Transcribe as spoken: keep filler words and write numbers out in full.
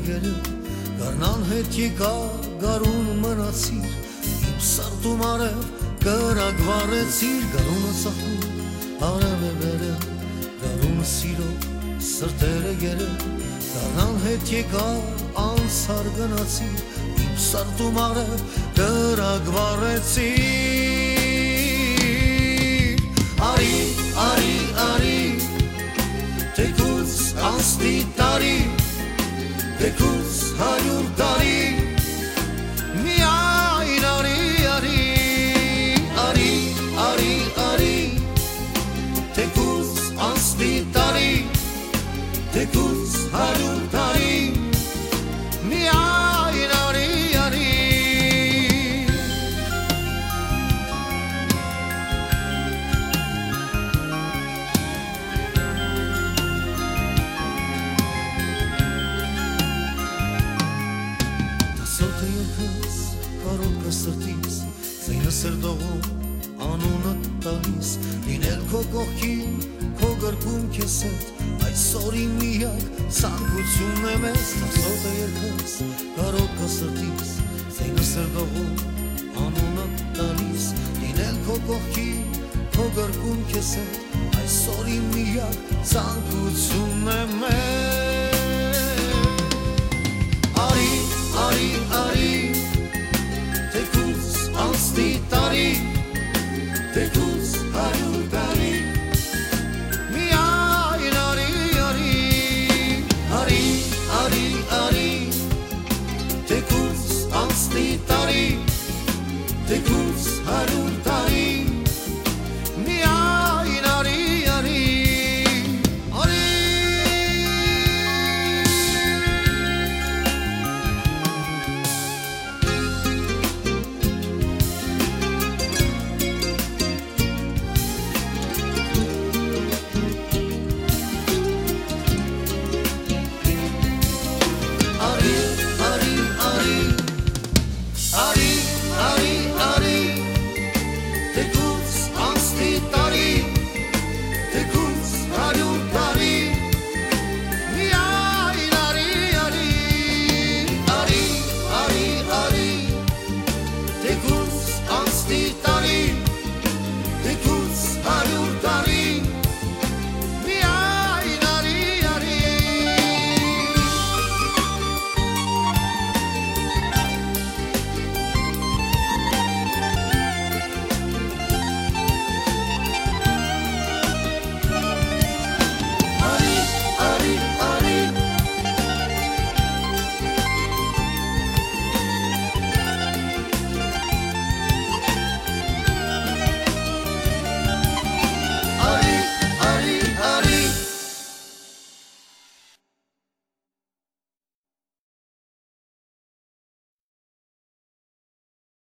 գերը Գարնան հետ եկա գարուն մնացիր Իմ սրտում արև կրագվարեցիր Գարունը ծախում արև է վերել Գարունը սիրով սրտերը գերը Գարնան հետ եկա անցար գնացիր Իմ սրտում արև կրագվարեցիր Արի, արի, արի Թեկուց անցնի տարի Թեկուց հարյուր տարի Միայն արի, արի Արի, արի, արի Թեկուց անցնի տարի Թեկուց հարյուր տարի Միայն արի, արի Տասոտ է երկս կարոպը սրտիս Ձայնը սրդողում անունը տալիս Լինել քո կողքին, քո գրկում քեզ հետ Այսօր իմ միակ ցանկությունն է մեզ Տասոտ է երկս կարոպը սրտիս Ձայնը սրդողում անունը տալիս Լինել քո կողքին, քո գրկում քեզ հետ Այսօր իմ միակ ցանկությունն է մեզ Արի, արի, արի Թեկուց անցնի տարի Թեկուց հարյուր տարի Միայն արի, արի Արի, արի, արի Թեկուց անցնի տարի Թեկուց հարյուր